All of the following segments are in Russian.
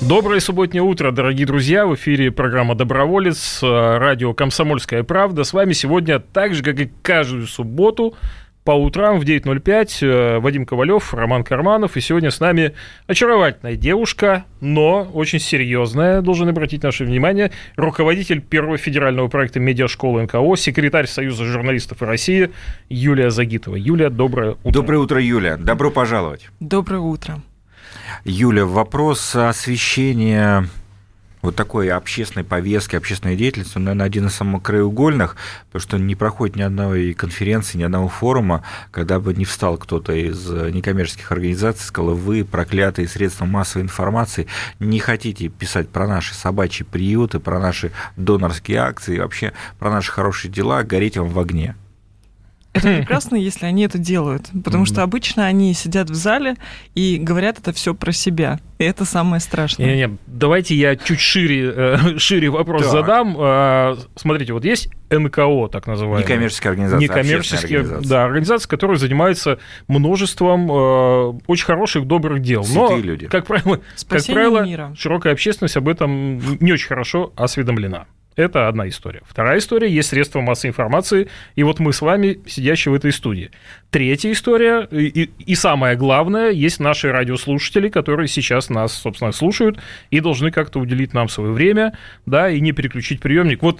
Доброе субботнее утро, дорогие друзья. В эфире программа «Доброволец», радио «Комсомольская правда». С вами сегодня, так же, как и каждую субботу, по утрам в 9:05 Вадим Ковалев, Роман Карманов. И сегодня с нами очаровательная девушка, но очень серьезная, должен обратить наше внимание, руководитель первого федерального проекта «Медиашкола НКО», секретарь Союза журналистов России Юлия Загитова. Юлия, доброе утро. Доброе утро, Юля. Добро пожаловать. Доброе утро. Юля, вопрос освещения вот такой общественной повестки, общественной деятельности, наверное, один из самых краеугольных, потому что не проходит ни одной конференции, ни одного форума, когда бы не встал кто-то из некоммерческих организаций и сказал: вы, проклятые средства массовой информации, не хотите писать про наши собачьи приюты, про наши донорские акции, вообще про наши хорошие дела, гореть вам в огне. Это прекрасно, если они это делают, потому что обычно они сидят в зале и говорят это все про себя, и это самое страшное. Давайте я чуть шире вопрос задам. Смотрите, вот есть НКО, так называемая. Некоммерческая организация. Некоммерческая организация, которая занимается множеством очень хороших, добрых дел. Святые люди. Как правило, мира. Широкая общественность об этом не очень хорошо осведомлена. Это одна история. Вторая история – есть средства массовой информации, и вот мы с вами, сидящие в этой студии. Третья история, и самое главное, есть наши радиослушатели, которые сейчас нас, собственно, слушают и должны как-то уделить нам свое время, да, и не переключить приемник. Вот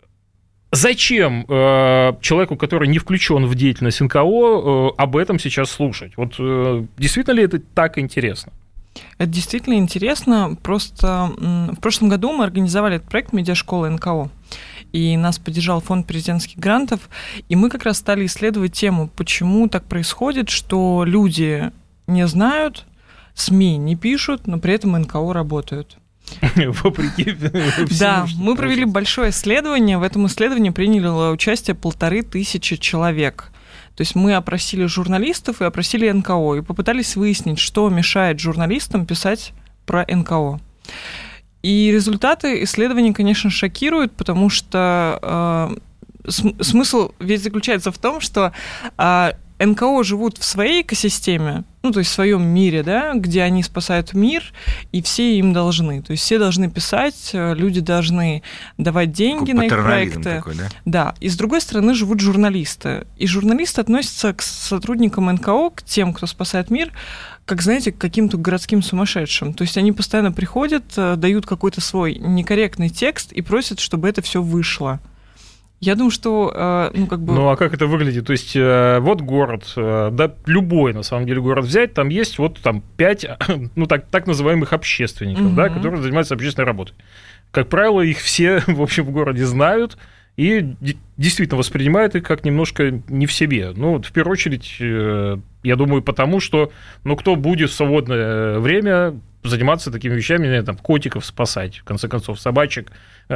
зачем человеку, который не включен в деятельность НКО, об этом сейчас слушать? Вот действительно ли это так интересно? Это действительно интересно. Просто в прошлом году мы организовали этот проект «Медиашкола НКО», и нас поддержал фонд президентских грантов, и мы как раз стали исследовать тему, почему так происходит, что люди не знают, СМИ не пишут, но при этом НКО работают. Вопреки всему. Да, мы провели большое исследование. В этом исследовании приняло участие 1500 человек. То есть мы опросили журналистов и опросили НКО, и попытались выяснить, что мешает журналистам писать про НКО. И результаты исследований, конечно, шокируют, потому что смысл ведь заключается в том, что НКО живут в своей экосистеме, ну, то есть в своем мире, да, где они спасают мир, и все им должны. То есть все должны писать, люди должны давать деньги на их проекты. Такой, да? Да. И с другой стороны живут журналисты. И журналисты относятся к сотрудникам НКО, к тем, кто спасает мир, как, знаете, к каким-то городским сумасшедшим. То есть они постоянно приходят, дают какой-то свой некорректный текст и просят, чтобы это все вышло. Я думаю, что, Ну, а как это выглядит? То есть, вот город, да, любой, на самом деле, город взять, там есть вот там 5, ну, так называемых общественников, да, которые занимаются общественной работой. Как правило, их все, в общем, в городе знают и действительно воспринимают их как немножко не в себе. Ну, в первую очередь, я думаю, потому что, ну, кто будет в свободное время заниматься такими вещами, там, котиков спасать, в конце концов, собачек,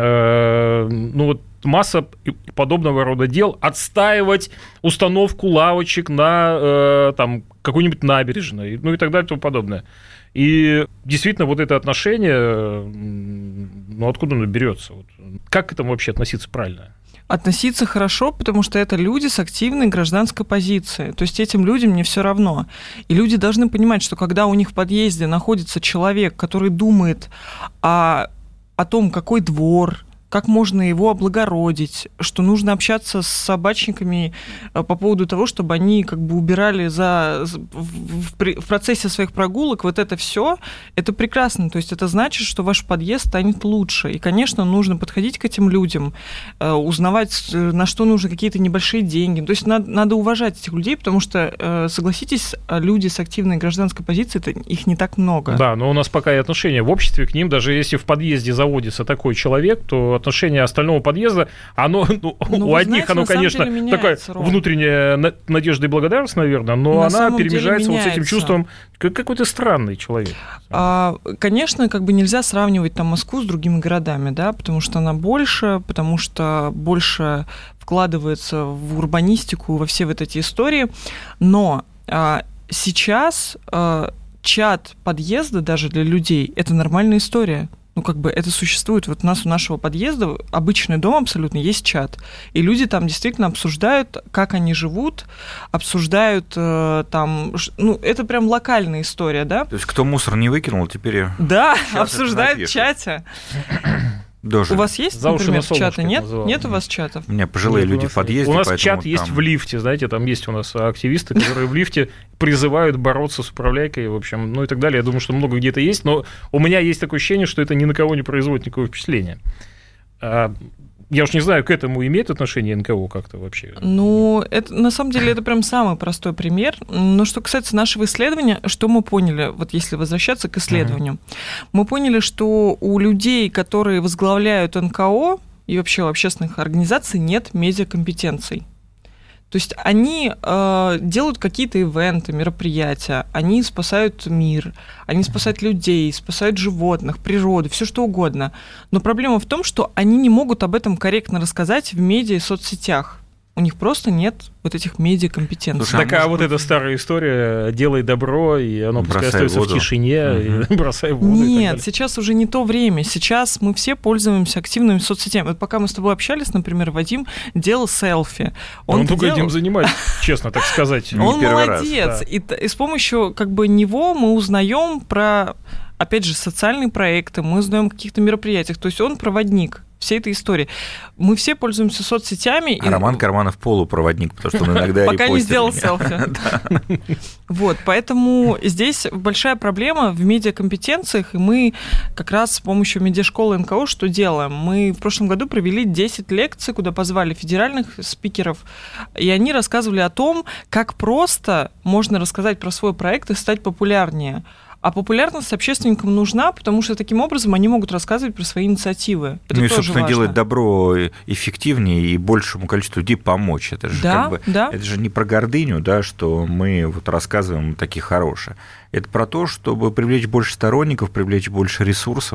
ну, вот масса подобного рода дел, отстаивать установку лавочек на там, какой-нибудь набережной, ну и так далее и тому подобное. И действительно, вот это отношение, ну, откуда оно берется? Вот, как к этому вообще относиться правильно? Относиться хорошо, потому что это люди с активной гражданской позицией. То есть этим людям не все равно. И люди должны понимать, что когда у них в подъезде находится человек, который думает о том, какой двор, как можно его облагородить, что нужно общаться с собачниками по поводу того, чтобы они как бы убирали в процессе своих прогулок, вот это все, это прекрасно. То есть это значит, что ваш подъезд станет лучше. И, конечно, нужно подходить к этим людям, узнавать, на что нужны какие-то небольшие деньги. То есть надо уважать этих людей, потому что, согласитесь, люди с активной гражданской позицией, их не так много. Да, но у нас пока и отношение в обществе к ним, даже если в подъезде заводится такой человек, то отношение остального подъезда, оно, у одних, знаете, оно, конечно, такая внутренняя надежда и благодарность, наверное, но она перемежается вот с этим чувством, как какой-то странный человек. Конечно, как бы нельзя сравнивать там Москву с другими городами, да, потому что она больше, потому что больше вкладывается в урбанистику, во все вот эти истории, но сейчас чат подъезда даже для людей – это нормальная история. Это существует. Вот у нас у нашего подъезда обычный дом абсолютно, есть чат. И люди там действительно обсуждают, как они живут, обсуждают там... это прям локальная история, да? То есть кто мусор не выкинул, теперь... Да, обсуждают в чате. Дожили. У вас есть, например, чаты? Нет у вас чатов? У меня пожилые люди в подъезде. У нас чат есть в лифте, знаете, там есть у нас активисты, которые в лифте призывают бороться с управляйкой, в общем, и так далее. Я думаю, что много где-то есть, но у меня есть такое ощущение, что это ни на кого не производит никакого впечатления. Я уж не знаю, к этому имеет отношение НКО как-то вообще? Это, на самом деле, это прям самый простой пример. Но что касается нашего исследования, что мы поняли, вот если возвращаться к исследованию, мы поняли, что у людей, которые возглавляют НКО и вообще у общественных организаций, нет медиакомпетенций. То есть они делают какие-то ивенты, мероприятия, они спасают мир, они спасают людей, спасают животных, природу, все что угодно. Но проблема в том, что они не могут об этом корректно рассказать в медиа и соцсетях. У них просто нет вот этих медиакомпетенций. Слушай, вот эта старая история «делай добро», и оно пускай остается в тишине, и бросай воду. Нет, сейчас уже не то время. Сейчас мы все пользуемся активными соцсетями. Вот пока мы с тобой общались, например, Вадим делал селфи. Он только этим занимается, честно так сказать. Он молодец. И с помощью него мы узнаем про, опять же, социальные проекты, мы узнаем о каких-то мероприятиях. То есть он проводник всей этой истории. Мы все пользуемся соцсетями. Роман Карманов полупроводник, потому что он иногда пока не сделал селфи. Вот, поэтому здесь большая проблема в медиакомпетенциях, и мы как раз с помощью медиашколы НКО что делаем? Мы в прошлом году провели 10 лекций, куда позвали федеральных спикеров, и они рассказывали о том, как просто можно рассказать про свой проект и стать популярнее. А популярность общественникам нужна, потому что таким образом они могут рассказывать про свои инициативы. Это тоже собственно, важно. Делать добро эффективнее и большему количеству людей помочь. Это же, это же не про гордыню, да, что мы рассказываем такие хорошие. Это про то, чтобы привлечь больше сторонников, привлечь больше ресурсов.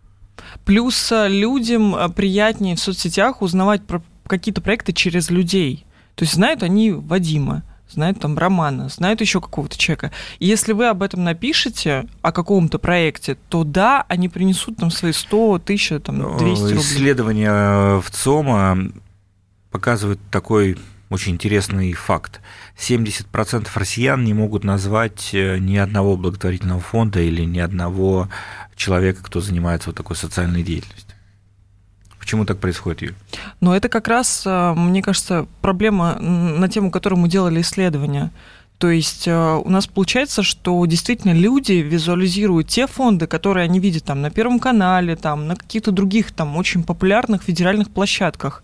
Плюс людям приятнее в соцсетях узнавать про какие-то проекты через людей. То есть знают они Вадима, знают там Романа, знают еще какого-то человека. И если вы об этом напишете, о каком-то проекте, то да, они принесут там свои 100, 1000, там, 200 рублей. Исследования ВЦИОМа показывают такой очень интересный факт. 70% россиян не могут назвать ни одного благотворительного фонда или ни одного человека, кто занимается вот такой социальной деятельностью. Почему так происходит, Юль? Но это как раз, мне кажется, проблема на тему, которую мы делали исследования. То есть у нас получается, что действительно люди визуализируют те фонды, которые они видят там, на Первом канале, там, на каких-то других там, очень популярных федеральных площадках.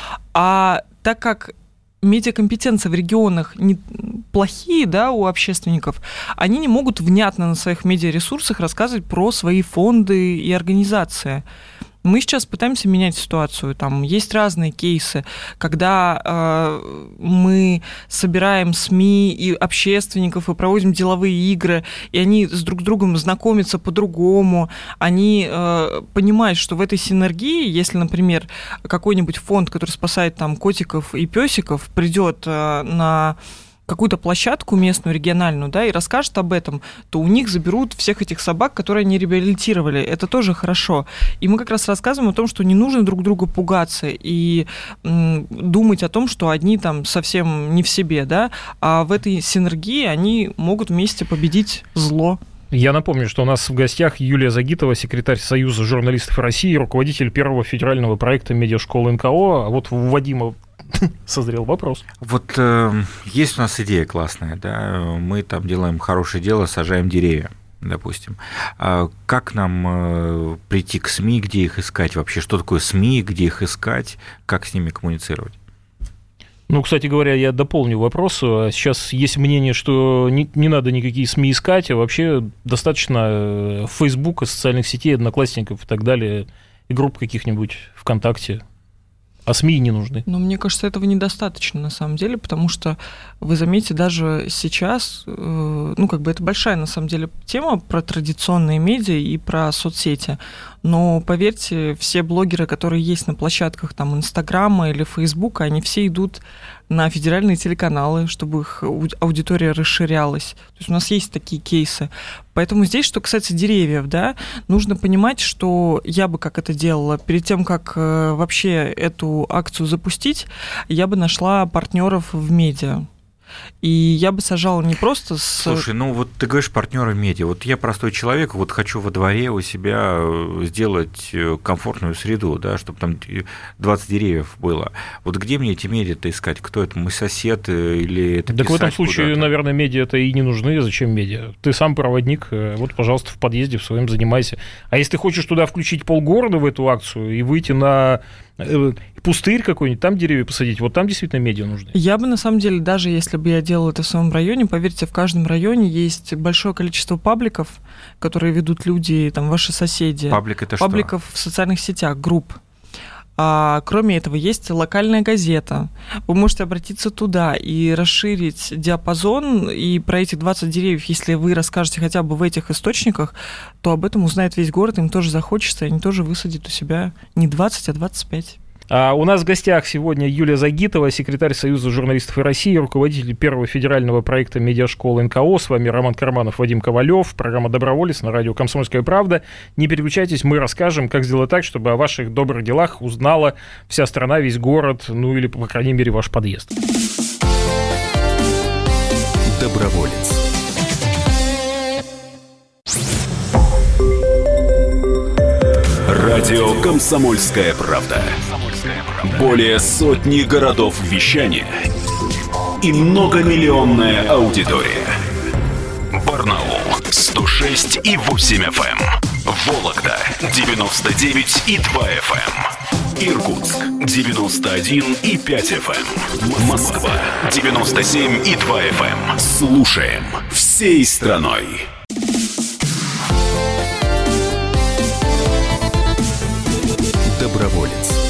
А так как медиакомпетенции в регионах плохие, да, у общественников, они не могут внятно на своих медиаресурсах рассказывать про свои фонды и организации. Мы сейчас пытаемся менять ситуацию. Там есть разные кейсы, когда мы собираем СМИ и общественников и проводим деловые игры, и они с друг другом знакомятся по-другому. Они понимают, что в этой синергии, если, например, какой-нибудь фонд, который спасает там котиков и песиков, придет на какую-то площадку местную, региональную, да, и расскажет об этом, то у них заберут всех этих собак, которые они реабилитировали. Это тоже хорошо. И мы как раз рассказываем о том, что не нужно друг друга пугаться и думать о том, что одни там совсем не в себе, да, а в этой синергии они могут вместе победить зло. Я напомню, что у нас в гостях Юлия Загитова, секретарь Союза журналистов России, руководитель первого федерального проекта медиашколы НКО. А вот у Вадима созрел вопрос. Вот есть у нас идея классная, да, мы там делаем хорошее дело, сажаем деревья, допустим. Как нам прийти к СМИ, где их искать вообще? Что такое СМИ, где их искать, как с ними коммуницировать? Ну, кстати говоря, я дополню вопрос. Сейчас есть мнение, что не надо никакие СМИ искать, а вообще достаточно Фейсбука, социальных сетей, Одноклассников и так далее, и групп каких-нибудь ВКонтакте. А СМИ не нужны. Но мне кажется, этого недостаточно на самом деле, потому что вы заметите, даже сейчас, это большая на самом деле тема про традиционные медиа и про соцсети. Но поверьте, все блогеры, которые есть на площадках там Инстаграма или Фейсбука, они все идут на федеральные телеканалы, чтобы их аудитория расширялась. То есть у нас есть такие кейсы. Поэтому здесь, что касается деревьев, да, нужно понимать, что я бы как это делала. Перед тем, как вообще эту акцию запустить, я бы нашла партнеров в медиа. И я бы сажала не просто с... Слушай, ну вот ты говоришь партнеры медиа. Вот я простой человек, вот хочу во дворе у себя сделать комфортную среду, да, чтобы там 20 деревьев было. Вот где мне эти медиа-то искать? Кто это? Мой сосед или это Так в этом случае, куда-то? наверное, медиа-то и не нужны. Зачем медиа? Ты сам проводник, вот, пожалуйста, в подъезде в своем занимайся. А если ты хочешь туда включить полгорода в эту акцию и выйти на пустырь какой-нибудь, там деревья посадить, вот там действительно медиа нужны. Я бы, на самом деле, даже если бы я делала это в своем районе, поверьте, в каждом районе есть большое количество пабликов, которые ведут люди, там, ваши соседи. Паблик это Пабликов в социальных сетях, групп. А кроме этого, есть локальная газета. Вы можете обратиться туда и расширить диапазон, и про эти 20 деревьев, если вы расскажете хотя бы в этих источниках, то об этом узнает весь город, им тоже захочется, и они тоже высадят у себя не 20, а 25. У нас в гостях сегодня Юлия Загитова, секретарь Союза журналистов России, руководитель первого федерального проекта медиашколы НКО. С вами Роман Карманов, Вадим Ковалев, программа «Доброволец» на радио «Комсомольская правда». Не переключайтесь, мы расскажем, как сделать так, чтобы о ваших добрых делах узнала вся страна, весь город, ну или, по крайней мере, ваш подъезд. Доброволец. Радио «Комсомольская правда». Более сотни городов вещания и многомиллионная аудитория. Барнаул 106,8 FM, Вологда 99,2 FM, Иркутск 91,5 FM, Москва 97,2 FM. Слушаем всей страной. Доброволец.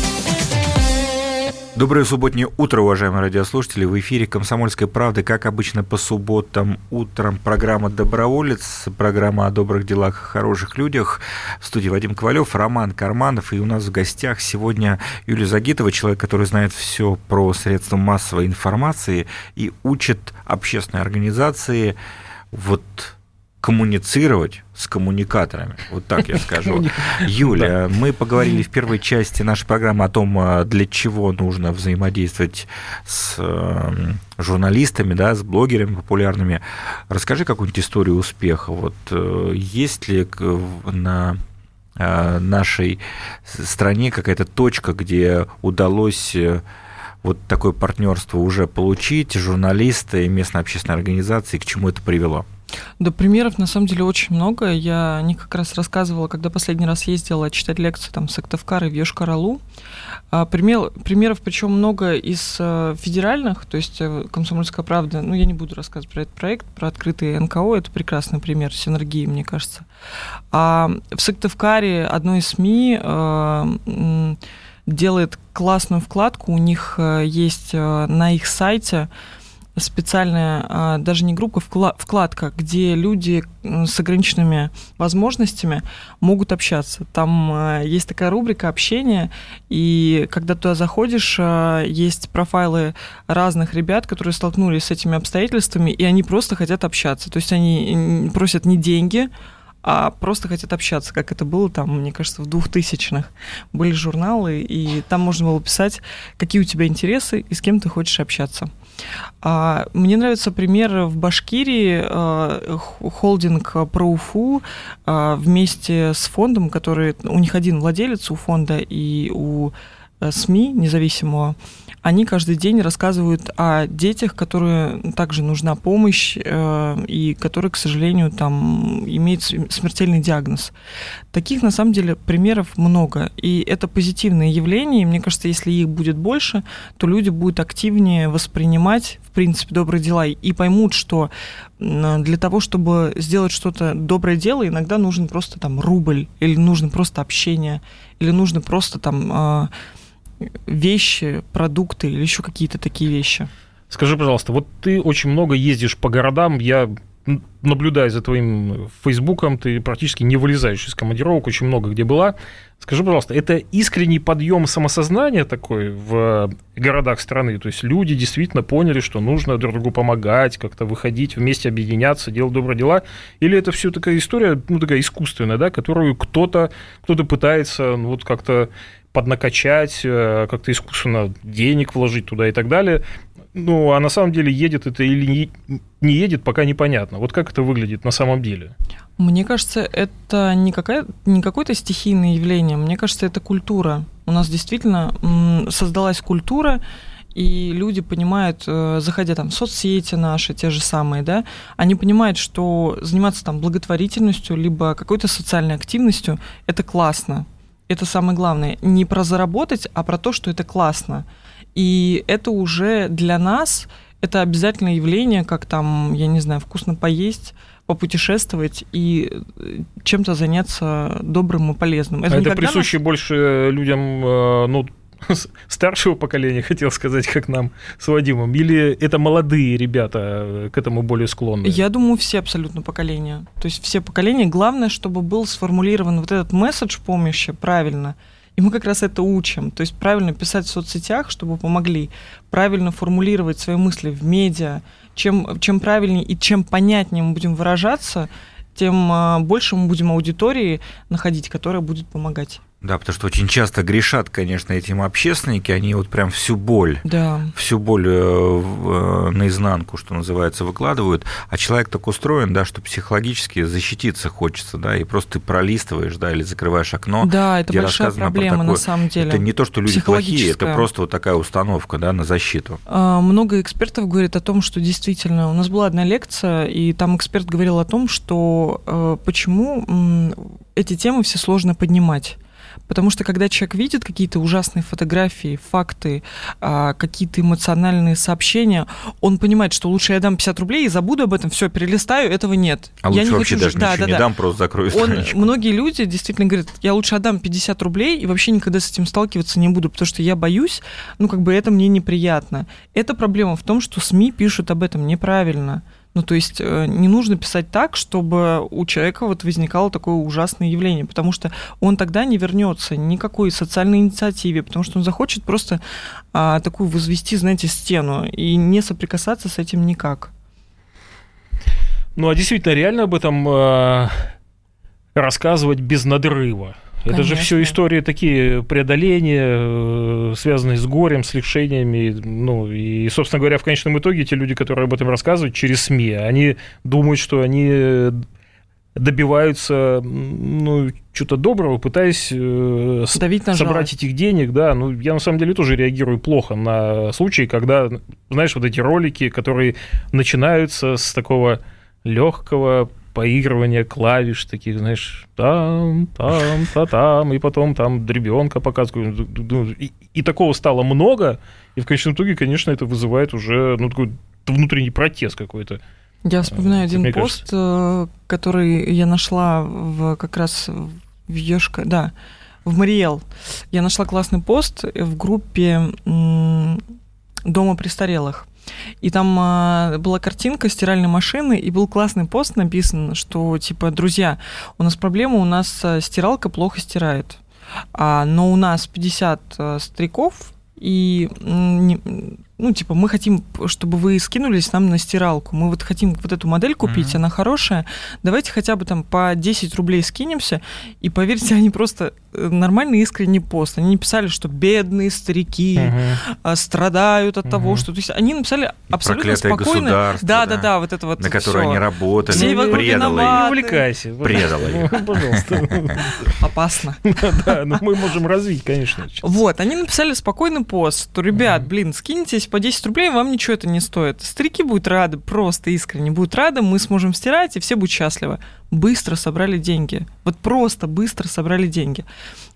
Доброе субботнее утро, уважаемые радиослушатели. В эфире «Комсомольской правды», как обычно, по субботам утром программа «Доброволец», программа о добрых делах и хороших людях. В студии Вадим Ковалев, Роман Карманов, и у нас в гостях сегодня Юлия Загитова, человек, который знает все про средства массовой информации и учит общественные организации коммуницировать с коммуникаторами, вот так я скажу. Юля, мы поговорили в первой части нашей программы о том, для чего нужно взаимодействовать с журналистами, да, с блогерами популярными. Расскажи какую-нибудь историю успеха. Вот есть ли на нашей стране какая-то точка, где удалось вот такое партнерство уже получить, журналисты, местные общественные организации, к чему это привело? Да, примеров на самом деле очень много. Я не как раз рассказывала, когда последний раз ездила читать лекции там, в Сыктывкар и в Йошкар-Олу. Примеров, причем много из федеральных, то есть «Комсомольская правда», ну, я не буду рассказывать про этот проект, про открытые НКО, это прекрасный пример синергии, мне кажется. А в Сыктывкаре одно из СМИ делает классную вкладку, у них есть на их сайте специальная, даже не группа, вкладка, где люди с ограниченными возможностями могут общаться. Там есть такая рубрика «Общение», и когда туда заходишь, есть профайлы разных ребят, которые столкнулись с этими обстоятельствами, и они просто хотят общаться. То есть они просят не деньги, а просто хотят общаться, как это было там, мне кажется, в 2000-х. Были журналы, и там можно было писать, какие у тебя интересы и с кем ты хочешь общаться. Мне нравится пример в Башкирии, холдинг «Проуфу» вместе с фондом, который, у них один владелец у фонда и у СМИ независимого, они каждый день рассказывают о детях, которым также нужна помощь и которые, к сожалению, там имеют смертельный диагноз. Таких, на самом деле, примеров много. И это позитивные явления. И мне кажется, если их будет больше, то люди будут активнее воспринимать, в принципе, добрые дела и поймут, что для того, чтобы сделать что-то доброе дело, иногда нужен просто там рубль, или нужно просто общение, или нужно просто там вещи, продукты или еще какие-то такие вещи. Скажи, пожалуйста, вот ты очень много ездишь по городам, я наблюдая за твоим Фейсбуком, ты практически не вылезаешь из командировок, очень много где была. Скажи, пожалуйста, это искренний подъем самосознания такой в городах страны? То есть люди действительно поняли, что нужно друг другу помогать, как-то выходить, вместе объединяться, делать добрые дела? Или это все такая история, ну, такая искусственная, да, которую кто-то пытается вот как-то поднакачать, как-то искусственно денег вложить туда и так далее? Ну, а на самом деле едет это или не едет, пока непонятно. Вот как это выглядит на самом деле? Мне кажется, это не какое-то стихийное явление. Мне кажется, это культура. У нас действительно создалась культура, и люди понимают, заходя там в соцсети наши, те же самые, да, они понимают, что заниматься там благотворительностью, либо какой-то социальной активностью – это классно. Это самое главное. Не про заработать, а про то, что это классно. И это уже для нас, это обязательное явление, как там, я не знаю, вкусно поесть, попутешествовать и чем-то заняться добрым и полезным. Это присуще больше людям, ну, старшего поколения, хотел сказать, как нам с Вадимом, или это молодые ребята к этому более склонны? Я думаю, все абсолютно поколения. То есть все поколения. Главное, чтобы был сформулирован вот этот месседж помощи правильно. И мы как раз это учим. То есть правильно писать в соцсетях, чтобы помогли, правильно формулировать свои мысли в медиа. Чем правильнее и чем понятнее мы будем выражаться, тем больше мы будем аудитории находить, которая будет помогать. Да, потому что очень часто грешат, конечно, этим общественники, они вот прям всю боль наизнанку, что называется, выкладывают, а человек так устроен, да, что психологически защититься хочется, да, и просто ты пролистываешь, да, или закрываешь окно. Да, это большая проблема на самом деле. Это не то, что люди плохие, это просто вот такая установка, да, на защиту. Много экспертов говорит о том, что действительно, у нас была одна лекция, и там эксперт говорил о том, что почему эти темы все сложно поднимать. Потому что когда человек видит какие-то ужасные фотографии, факты, какие-то эмоциональные сообщения, он понимает, что лучше я дам 50 рублей и забуду об этом, все, перелистаю, этого нет. А лучше вообще даже ничего не дам, просто закрою страничку. Многие люди действительно говорят, я лучше отдам 50 рублей и вообще никогда с этим сталкиваться не буду, потому что я боюсь, ну как бы это мне неприятно. Эта проблема в том, что СМИ пишут об этом неправильно. Ну, то есть не нужно писать так, чтобы у человека вот возникало такое ужасное явление, потому что он тогда не вернется никакой социальной инициативе, потому что он захочет просто такую возвести, знаете, стену и не соприкасаться с этим никак. Ну, а действительно, реально об этом рассказывать без надрыва? Это же все истории такие, преодоления, связанные с горем, с лишениями. Ну, и, собственно говоря, в конечном итоге те люди, которые об этом рассказывают через СМИ, они думают, что они добиваются, ну, чего-то доброго, пытаясь собрать этих денег. Да. Ну, я на самом деле тоже реагирую плохо на случаи, когда, знаешь, вот эти ролики, которые начинаются с такого легкого поигрывание клавиш таких, знаешь, там, и потом там дребенка показывают. И такого стало много, и в конечном итоге, конечно, это вызывает уже такой внутренний протест какой-то. Я вспоминаю один пост, который я нашла как раз в в Мариэл. Я нашла классный пост в группе Дома престарелых. И там была картинка стиральной машины, и был классный пост написан, что, типа, друзья, у нас проблема, у нас стиралка плохо стирает, но у нас 50 стариков, и, ну, типа, мы хотим, чтобы вы скинулись нам на стиралку. Мы вот хотим вот эту модель купить, она хорошая. Давайте хотя бы там по 10 рублей скинемся. И поверьте, они просто нормальный искренний пост. Они не писали, что бедные старики страдают от того, что... То есть они написали абсолютно спокойно. Да, вот это вот на которое они работали. Не увлекайся. Предала их. Пожалуйста. Опасно. Да, но мы можем развить, конечно. Вот, они написали спокойный пост, что, ребят, скиньтесь по 10 рублей, вам ничего это не стоит. Старики будут рады, просто искренне будут рады, мы сможем стирать, и все будут счастливы. Быстро собрали деньги. Вот просто быстро собрали деньги.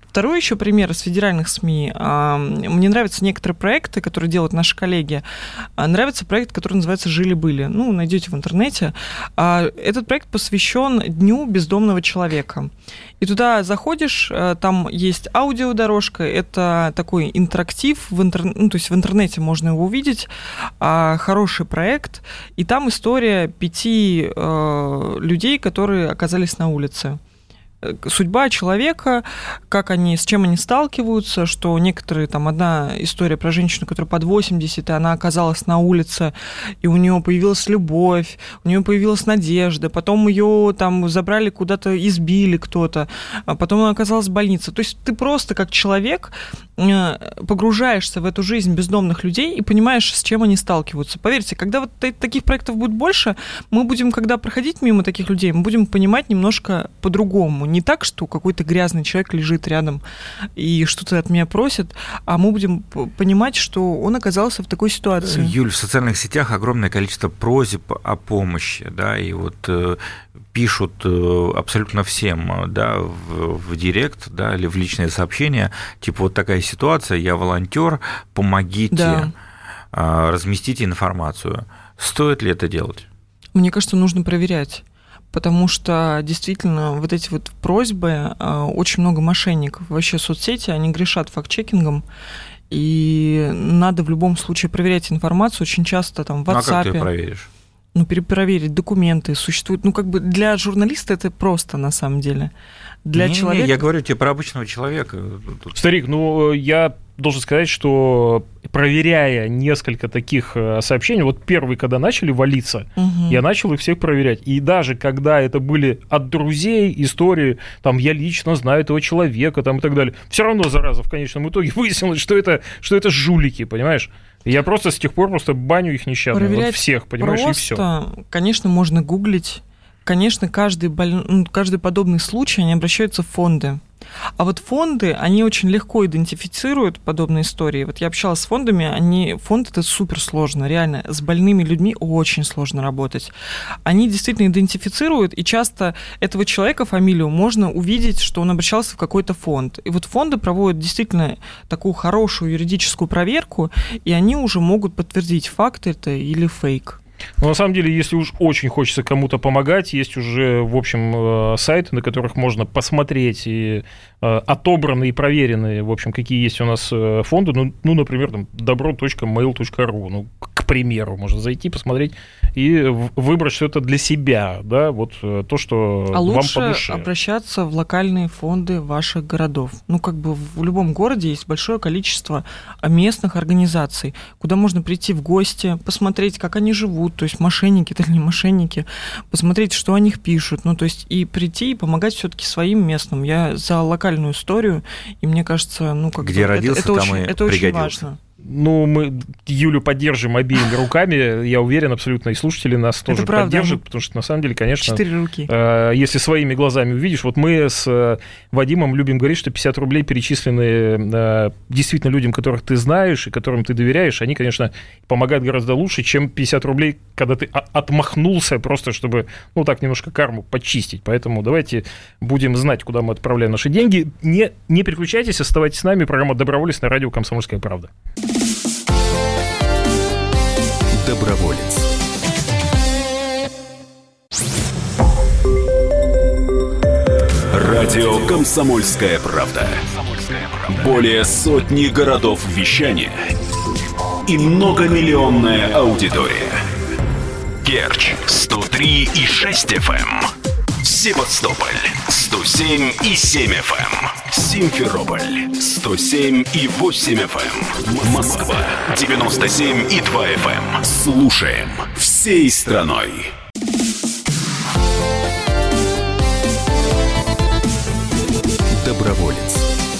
Второй еще пример из федеральных СМИ. Мне нравятся некоторые проекты, которые делают наши коллеги. Нравится проект, который называется «Жили-были». Ну, найдете в интернете. Этот проект посвящен Дню бездомного человека. И туда заходишь, там есть аудиодорожка, это такой интерактив, то есть в интернете можно его увидеть, хороший проект, и там история 5 людей, которые оказались на улице. Судьба человека, с чем они сталкиваются, что некоторые, там одна история про женщину, которая под 80, и она оказалась на улице, и у нее появилась любовь, у нее появилась надежда, потом ее там забрали куда-то, избили кто-то, а потом она оказалась в больнице. То есть ты просто как человек погружаешься в эту жизнь бездомных людей и понимаешь, с чем они сталкиваются. Поверьте, когда вот таких проектов будет больше, мы будем, когда проходить мимо таких людей, мы будем понимать немножко по-другому. Не так, что какой-то грязный человек лежит рядом и что-то от меня просит, а мы будем понимать, что он оказался в такой ситуации. Юль, в социальных сетях огромное количество просьб о помощи, да, и вот пишут абсолютно всем, да, в директ, да, или в личные сообщения, типа вот такая ситуация, я волонтер, помогите, разместите информацию. Стоит ли это делать? Мне кажется, нужно проверять. Потому что действительно вот эти вот просьбы, очень много мошенников. Вообще соцсети, они грешат факт-чекингом, и надо в любом случае проверять информацию. Очень часто там в WhatsApp... А как ты проверишь? Перепроверить документы существуют. Для журналиста это просто на самом деле. Для человека... я говорю тебе про обычного человека. Старик, я должен сказать, что проверяя несколько таких сообщений, вот первые, когда начали валиться, я начал их всех проверять. И даже когда это были от друзей истории, там, я лично знаю этого человека, там, и так далее, все равно, зараза, в конечном итоге выяснилось, что это жулики, понимаешь? Я просто с тех пор баню их нещадно. Вот всех, понимаешь, просто, и все. Конечно, можно гуглить. Конечно, каждый подобный случай, они обращаются в фонды. А вот фонды, они очень легко идентифицируют подобные истории. Вот я общалась с фондами, фонд это суперсложно, реально, с больными людьми очень сложно работать. Они действительно идентифицируют, и часто этого человека, фамилию, можно увидеть, что он обращался в какой-то фонд. И вот фонды проводят действительно такую хорошую юридическую проверку, и они уже могут подтвердить, факт это или фейк. Но на самом деле, если уж очень хочется кому-то помогать, есть уже, в общем, сайты, на которых можно посмотреть и отобранные и проверенные, в общем, какие есть у нас фонды, например, там, dobro.mail.ru, к примеру, можно зайти, посмотреть и выбрать что-то для себя, да, вот то, что вам по душе. А лучше обращаться в локальные фонды ваших городов. В любом городе есть большое количество местных организаций, куда можно прийти в гости, посмотреть, как они живут, то есть мошенники это или не мошенники, посмотреть, что о них пишут, то есть и прийти и помогать все-таки своим местным. Я за локальную историю, и мне кажется, где родился, это там это очень важно. Мы Юлю поддержим обеими руками, я уверен, абсолютно, и слушатели нас тоже поддержат, потому что, на самом деле, конечно, 4 руки. Если своими глазами увидишь, вот мы с Вадимом любим говорить, что 50 рублей перечислены действительно людям, которых ты знаешь и которым ты доверяешь, они, конечно, помогают гораздо лучше, чем 50 рублей, когда ты отмахнулся просто, чтобы, так немножко карму почистить. Поэтому давайте будем знать, куда мы отправляем наши деньги. Не переключайтесь, оставайтесь с нами. Программа «Доброволец» на радио «Комсомольская правда». Доброволец. Радио «Комсомольская правда». Более сотни городов вещания и многомиллионная аудитория. Керчь 103,6 FM. Севастополь 107,7 FM. Симферополь 107,8 FM. Москва 97,2 FM. Слушаем всей страной. Доброволец.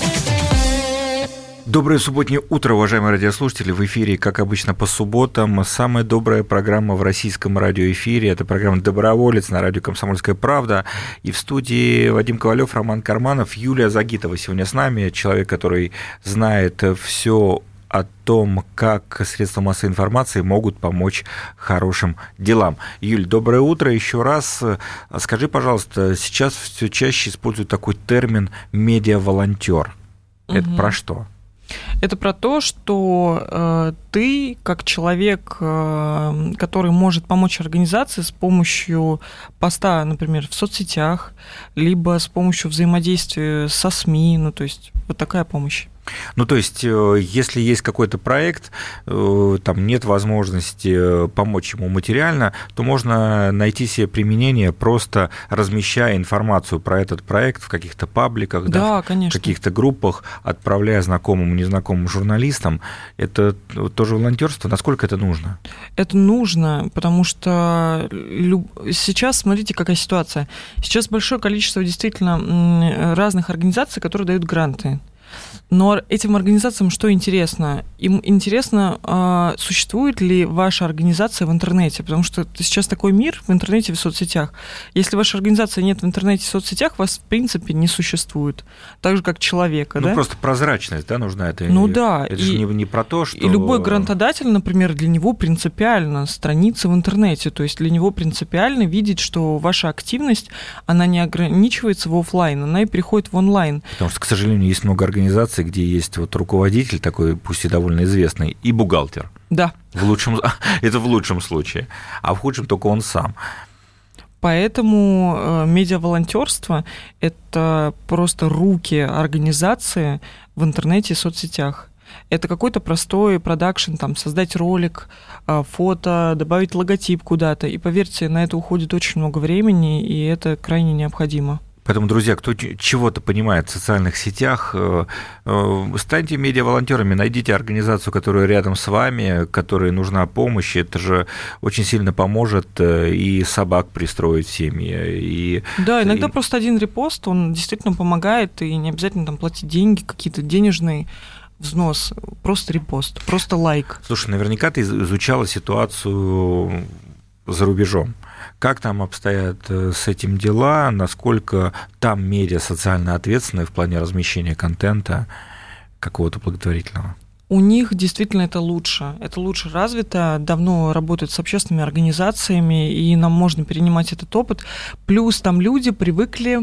Доброе субботнее утро, уважаемые радиослушатели. В эфире, как обычно, по субботам самая добрая программа в российском радиоэфире. Это программа «Доброволец» на радио «Комсомольская правда». И в студии Вадим Ковалев, Роман Карманов, Юлия Загитова сегодня с нами. Человек, который знает все о том, как средства массовой информации могут помочь хорошим делам. Юль, доброе утро еще раз. Скажи, пожалуйста, сейчас все чаще используют такой термин «медиаволонтер». Это про что? Это про то, что ты, как человек, который может помочь организации с помощью поста, например, в соцсетях, либо с помощью взаимодействия со СМИ, ну, то есть вот такая помощь. Ну, то есть, если есть какой-то проект, там нет возможности помочь ему материально, то можно найти себе применение, просто размещая информацию про этот проект в каких-то пабликах, да, в каких-то группах, отправляя знакомым и незнакомым журналистам. Это тоже волонтерство. Насколько это нужно? Это нужно, потому что сейчас, смотрите, какая ситуация. Сейчас большое количество действительно разных организаций, которые дают гранты. Но этим организациям что интересно? Им интересно, существует ли ваша организация в интернете, потому что сейчас такой мир в интернете, в соцсетях. Если вашей организации нет в интернете, в соцсетях, вас в принципе не существует, так же как человека. Ну, просто прозрачность, да, нужна. Это, ну да. Это же не про то, что... И любой грантодатель, например, для него принципиально страница в интернете, то есть для него принципиально видеть, что ваша активность, она не ограничивается в офлайн, она и переходит в онлайн. Потому что, к сожалению, есть много организаций, где есть вот руководитель такой, пусть и довольно известный, и бухгалтер. Да. Это в лучшем случае, а в худшем только он сам. Поэтому медиаволонтерство – это просто руки организации в интернете и соцсетях. Это какой-то простой продакшн, там, создать ролик, фото, добавить логотип куда-то. И поверьте, на это уходит очень много времени, и это крайне необходимо. Поэтому, друзья, кто чего-то понимает в социальных сетях, станьте медиаволонтерами, найдите организацию, которая рядом с вами, которой нужна помощь. Это же очень сильно поможет и собак пристроить в семьи. Да, иногда просто один репост, он действительно помогает, и не обязательно там платить деньги, какие-то денежные взнос, просто репост, просто лайк. Слушай, наверняка ты изучала ситуацию за рубежом. Как там обстоят с этим дела, насколько там медиа социально ответственны в плане размещения контента какого-то благотворительного? У них действительно это лучше развито, давно работают с общественными организациями, и нам можно перенимать этот опыт. Плюс там люди привыкли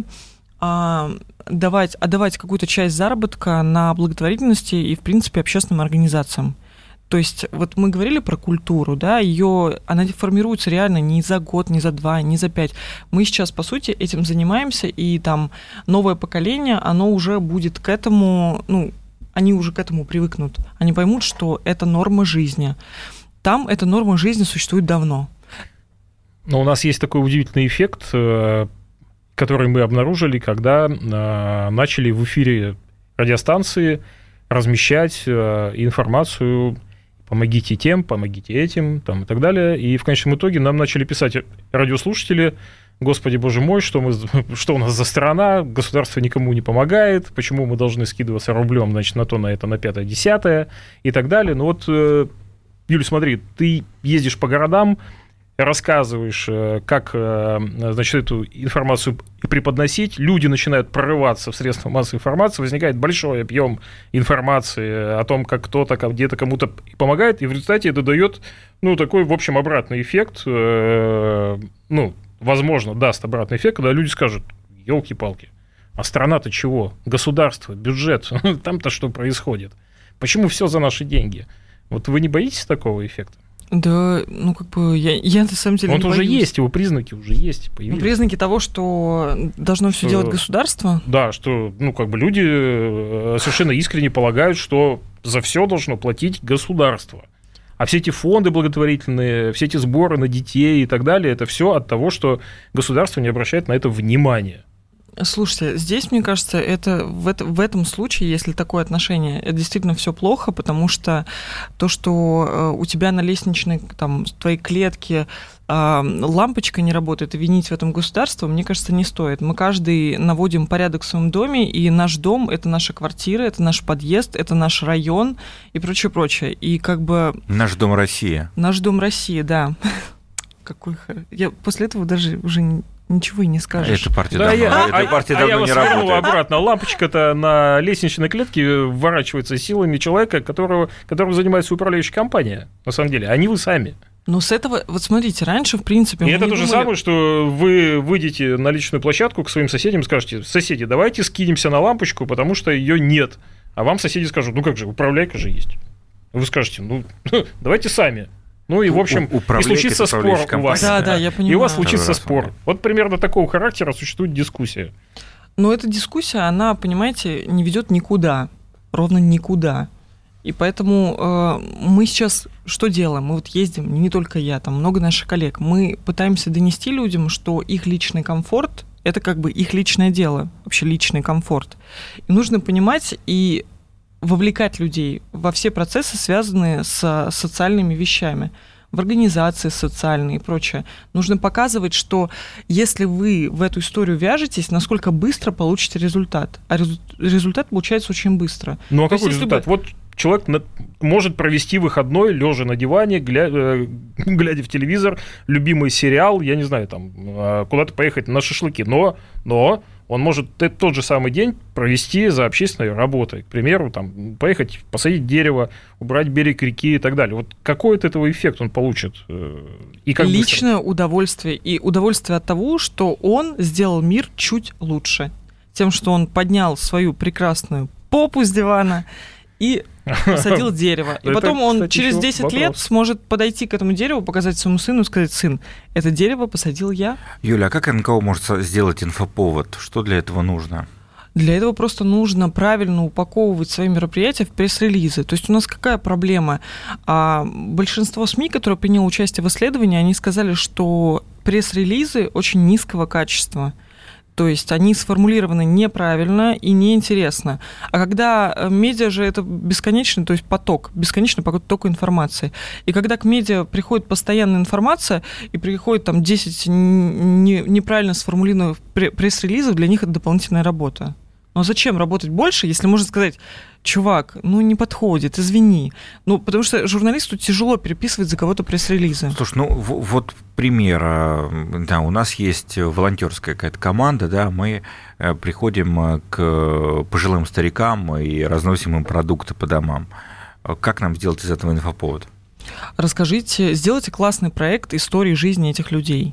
отдавать какую-то часть заработка на благотворительности и, в принципе, общественным организациям. То есть вот мы говорили про культуру, да, она формируется реально не за год, не за 2, не за 5. Мы сейчас, по сути, этим занимаемся, и там новое поколение, оно уже будет к этому, они уже к этому привыкнут. Они поймут, что это норма жизни. Там эта норма жизни существует давно. Но у нас есть такой удивительный эффект, который мы обнаружили, когда начали в эфире радиостанции размещать информацию: помогите тем, помогите этим, там, и так далее. И в конечном итоге нам начали писать радиослушатели: Господи, боже мой, что у нас за страна, государство никому не помогает, почему мы должны скидываться рублем, значит, на то, на это, на 5, 10 и так далее. Ну вот, Юль, смотри, ты ездишь по городам, рассказываешь, как, значит, эту информацию преподносить, люди начинают прорываться в средства массовой информации, возникает большой объем информации о том, как кто-то где-то кому-то помогает, и в результате это дает, такой, в общем, обратный эффект, возможно, даст обратный эффект, когда люди скажут: елки-палки, а страна-то чего? Государство, бюджет, там-то что происходит? Почему все за наши деньги? Вот вы не боитесь такого эффекта? Да, я на самом деле он уже есть, его признаки уже есть, появились. Признаки того, что должно все делать государство? Да, что, люди совершенно искренне полагают, что за все должно платить государство. А все эти фонды благотворительные, все эти сборы на детей и так далее, это все от того, что государство не обращает на это внимания. Слушайте, здесь, мне кажется, в этом случае, если такое отношение, это действительно все плохо, потому что то, что у тебя на лестничной, там, в твоей клетке лампочка не работает, и винить в этом государство, мне кажется, не стоит. Мы каждый наводим порядок в своем доме, и наш дом – это наша квартира, это наш подъезд, это наш район и прочее. И Наш дом Россия. Наш дом Россия, да. Я после этого даже уже ничего и не скажешь. Эта партия давно не работает. Обратно. Лампочка-то на лестничной клетке вворачивается силами человека, которым занимается управляющая компания, на самом деле, а не вы сами. Но с этого, вот смотрите, раньше, в принципе... И это то же самое, что вы выйдете на личную площадку к своим соседям и скажете: соседи, давайте скинемся на лампочку, потому что ее нет. а вам соседи скажут, ну как же, управляйка же есть. Вы скажете, ну давайте сами. Ну и, в общем, и случится спор у вас. Да, я понимаю. И у вас случится спор. Вот примерно такого характера существует дискуссия. Но эта дискуссия, она, понимаете, не ведет никуда. Ровно никуда. И поэтому мы сейчас что делаем? Мы вот ездим, не только я, там много наших коллег. Мы пытаемся донести людям, что их личный комфорт – это как бы их личное дело, вообще личный комфорт. И нужно понимать и вовлекать людей во все процессы, связанные с социальными вещами, в организации социальные и прочее. Нужно показывать, что если вы в эту историю вяжетесь, насколько быстро получите результат. А результат получается очень быстро. Ну а какой результат? Вот человек может провести выходной, лежа на диване, глядя в телевизор, любимый сериал, я не знаю, там, куда-то поехать на шашлыки, но он может тот же самый день провести за общественной работой. К примеру, там, поехать, посадить дерево, убрать берег реки и так далее. Вот какой от этого эффект он получит? И как личное удовольствие. И удовольствие от того, что он сделал мир чуть лучше. Тем, что он поднял свою прекрасную попу с дивана и посадил дерево. И потом он через 10 лет сможет подойти к этому дереву, показать своему сыну и сказать: сын, это дерево посадил я. Юля, а как НКО может сделать инфоповод? Что для этого нужно? Для этого просто нужно правильно упаковывать свои мероприятия в пресс-релизы. То есть у нас какая проблема? Большинство СМИ, которые приняло участие в исследовании, они сказали, что пресс-релизы очень низкого качества. То есть они сформулированы неправильно и неинтересно. А когда медиа же это бесконечный, то есть бесконечный поток информации. И когда к медиа приходит постоянная информация, и приходит там 10 неправильно сформулированных пресс-релизов, для них это дополнительная работа. Но зачем работать больше, если можно сказать: чувак, не подходит, извини. Потому что журналисту тяжело переписывать за кого-то пресс-релизы. Слушай, вот пример. Да, у нас есть волонтерская какая-то команда, да, мы приходим к пожилым старикам и разносим им продукты по домам. Как нам сделать из этого инфоповод? Расскажите, сделайте классный проект истории жизни этих людей.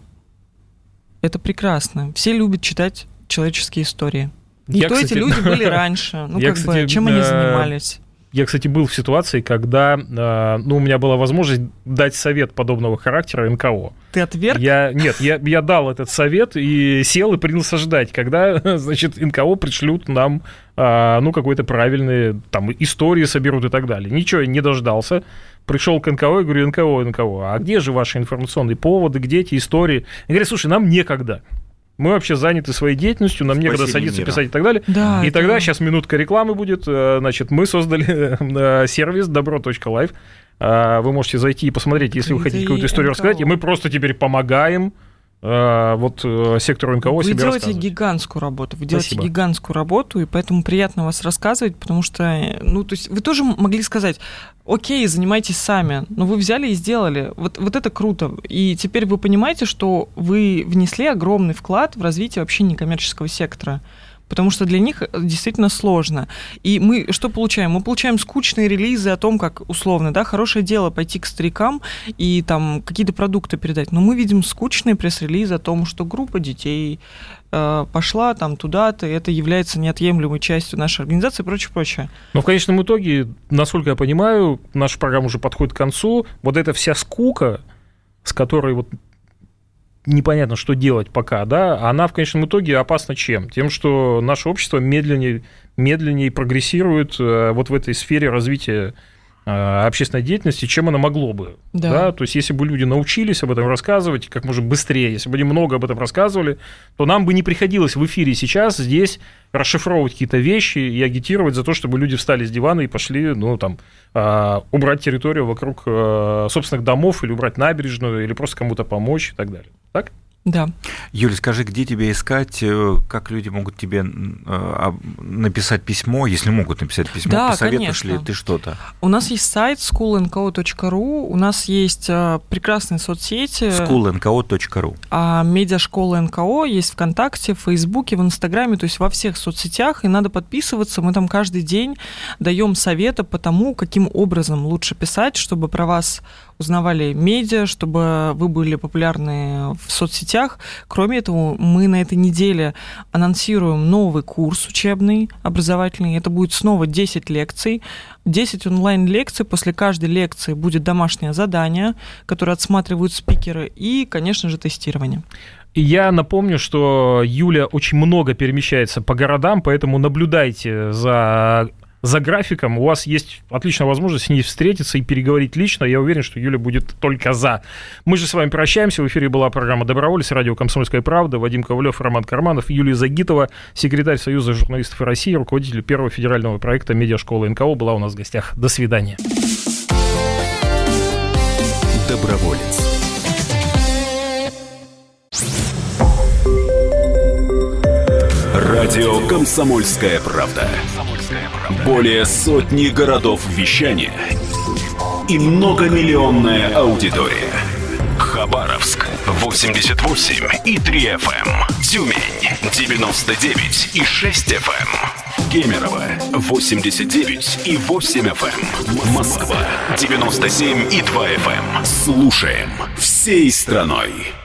Это прекрасно. Все любят читать человеческие истории. Кто эти люди были раньше? Чем они занимались? Я, кстати, был в ситуации, когда у меня была возможность дать совет подобного характера НКО. Ты отверг? Я дал этот совет и сел и принялся ждать, когда, значит, НКО пришлют нам какой-то правильные там истории соберут и так далее. Ничего, я не дождался. Пришел к НКО и говорю: НКО, а где же ваши информационные поводы, где эти истории? Они говорят: слушай, нам некогда. Мы вообще заняты своей деятельностью, нам некогда садиться писать и так далее. Да, и тогда, сейчас минутка рекламы будет, значит, мы создали сервис dobro.life. Вы можете зайти и посмотреть, если вы хотите какую-то историю рассказать, и мы просто теперь помогаем сектору НКО вы себе рассказывать. Вы делаете гигантскую работу, и поэтому приятно вас рассказывать, потому что, то есть вы тоже могли сказать: окей, занимайтесь сами, но вы взяли и сделали. Вот это круто. И теперь вы понимаете, что вы внесли огромный вклад в развитие вообще некоммерческого сектора. Потому что для них действительно сложно. И мы что получаем? Мы получаем скучные релизы о том, как условно, да, хорошее дело пойти к старикам и там какие-то продукты передать. Но мы видим скучные пресс-релизы о том, что группа детей пошла там туда-то, и это является неотъемлемой частью нашей организации и прочее. Но в конечном итоге, насколько я понимаю, наша программа уже подходит к концу. Вот эта вся скука, с которой непонятно, что делать пока, да, она в конечном итоге опасна чем? Тем, что наше общество медленнее прогрессирует вот в этой сфере развития общественной деятельности, чем оно могло бы. Да. То есть, если бы люди научились об этом рассказывать как можно быстрее, если бы они много об этом рассказывали, то нам бы не приходилось в эфире сейчас здесь расшифровывать какие-то вещи и агитировать за то, чтобы люди встали с дивана и пошли, убрать территорию вокруг собственных домов или убрать набережную, или просто кому-то помочь и так далее. Так? Да. Юля, скажи, где тебя искать, как люди могут тебе написать письмо, если могут написать письмо, да, посоветуешь конечно. ли ты что-то? У нас есть сайт schoolanko.ru, у нас есть прекрасные соцсети. schoolanko.ru. Медиашкола НКО есть ВКонтакте, в Фейсбуке, в Инстаграме, то есть во всех соцсетях, и надо подписываться. Мы там каждый день даем советы по тому, каким образом лучше писать, чтобы про вас узнавали медиа, чтобы вы были популярны в соцсетях. Кроме этого, мы на этой неделе анонсируем новый курс учебный, образовательный. Это будет снова 10 лекций, 10 онлайн-лекций. После каждой лекции будет домашнее задание, которое отсматривают спикеры, и, конечно же, тестирование. И я напомню, что Юля очень много перемещается по городам, поэтому наблюдайте за графиком. У вас есть отличная возможность с ней встретиться и переговорить лично. Я уверен, что Юля будет только за. Мы же с вами прощаемся. В эфире была программа «Доброволец», радио «Комсомольская правда». Вадим Ковалев, Роман Карманов, Юлия Загитова, секретарь Союза журналистов России, руководитель первого федерального проекта «Медиашкола НКО» была у нас в гостях. До свидания. Доброволец. Радио «Комсомольская правда». Более сотни городов вещания и многомиллионная аудитория. Хабаровск 88,3 FM, Тюмень 99,6 FM, Кемерово 89,8 FM, Москва 97,2 FM. Слушаем всей страной.